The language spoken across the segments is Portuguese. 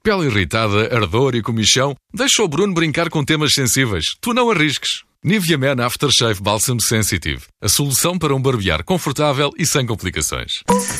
Pele irritada, ardor e comichão, deixa o Bruno brincar com temas sensíveis. Tu não arrisques. Nivea Men Aftershave Balsam Sensitive. A solução para um barbear confortável e sem complicações.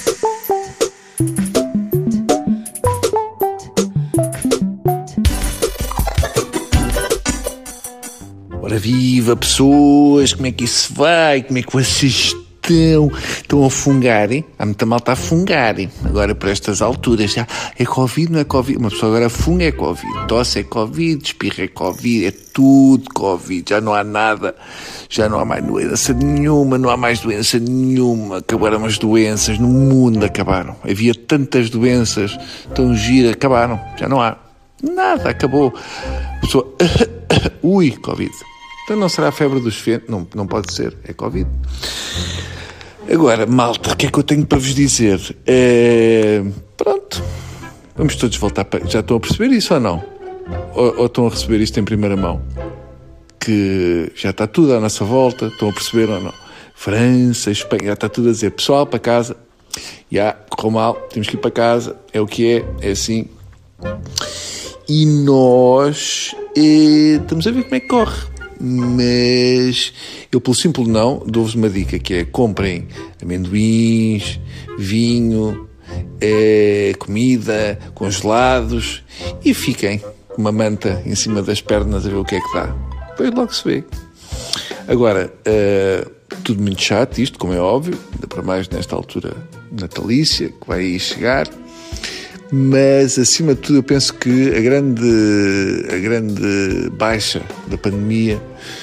Ora viva, pessoas, como é que isso vai? Como é que vocês estão? Estão a fungar, hein? Há muita malta a fungar, hein? Agora por estas alturas já é Covid, não é Covid? Uma pessoa agora funga é Covid, tosse é Covid, espirra é Covid, é tudo Covid, já não há nada, já não há mais doença nenhuma, não há mais doença nenhuma, acabaram as doenças no mundo, acabaram. Havia tantas doenças tão giras, acabaram, já não há nada, acabou. A pessoa, ui, Covid. Então não será a febre dos ventos? Não pode ser, é Covid. Agora, malta, o que é que eu tenho para vos dizer? Pronto, vamos todos voltar para... Já estão a perceber isso ou não? Ou estão a receber isto em primeira mão? Que já está tudo à nossa volta, estão a perceber ou não? França, Espanha, já está tudo a dizer, pessoal, para casa, já, correu mal, temos que ir para casa, é o que é assim. E nós estamos a ver como é que corre. Mas eu, pelo simples não, dou-vos uma dica, que é: comprem amendoins, vinho, comida, congelados, e fiquem com uma manta em cima das pernas a ver o que é que dá. Depois logo se vê. Agora, tudo muito chato isto, como é óbvio, ainda para mais nesta altura natalícia que vai aí chegar. Mas, acima de tudo, eu penso que a grande baixa da pandemia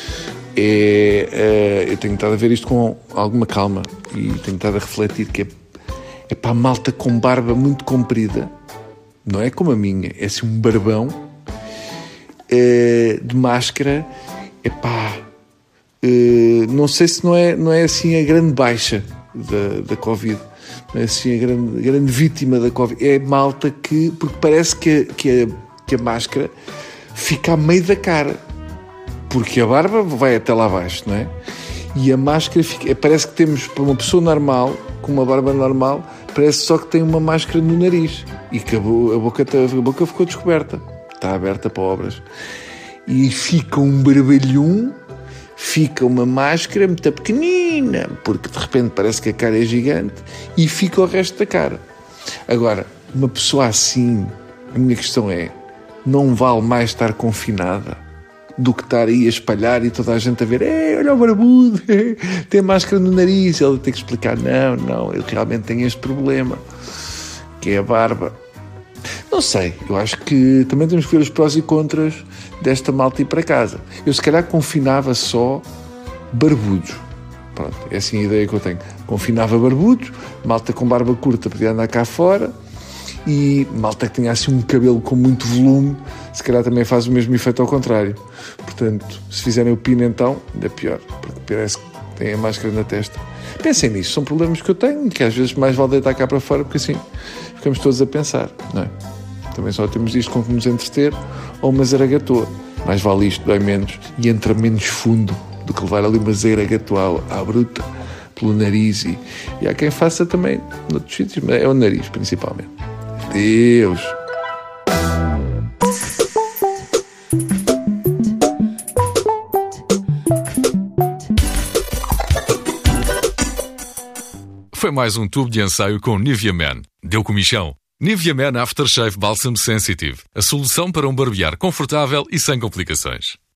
eu tenho estado a ver isto com alguma calma e tenho estado a refletir que é para a malta com barba muito comprida, não é como a minha, é assim um barbão de máscara, não sei se não é assim a grande baixa da Covid. É assim a grande vítima da Covid. É malta porque parece que a máscara fica a meio da cara. Porque a barba vai até lá abaixo, não é? E a máscara parece que temos, para uma pessoa normal, com uma barba normal, parece só que tem uma máscara no nariz. E que a boca ficou descoberta. Está aberta para obras. E fica um barbalhão, fica uma máscara muito pequenina, porque de repente parece que a cara é gigante, e fica o resto da cara. Agora, uma pessoa assim, a minha questão é, não vale mais estar confinada do que estar aí a espalhar e toda a gente a ver, olha o barbudo, tem máscara no nariz, ele tem que explicar, não, ele realmente tem este problema, que é a barba. Não sei, eu acho que também temos que ver os prós e contras desta malta ir para casa. Eu se calhar confinava só barbudos. Pronto, é assim a ideia que eu tenho. Confinava barbudos, malta com barba curta podia andar cá fora, e malta que tinha assim um cabelo com muito volume, se calhar também faz o mesmo efeito ao contrário. Portanto, se fizerem o pino então, ainda pior, porque parece que tem a máscara na testa. Pensem nisso, são problemas que eu tenho, que às vezes mais vale deitar cá para fora, porque assim ficamos todos a pensar, não é? Também só temos isto com que nos entreter, ou uma zaragatoa. Mais vale isto, dói menos e entra menos fundo do que levar ali uma zaragatoa à bruta, pelo nariz, e há quem faça também noutros sítios, mas é o nariz principalmente. Deus! Foi mais um tubo de ensaio com Nivea Men. Deu comichão. Nivea Men Aftershave Balsam Sensitive. A solução para um barbear confortável e sem complicações.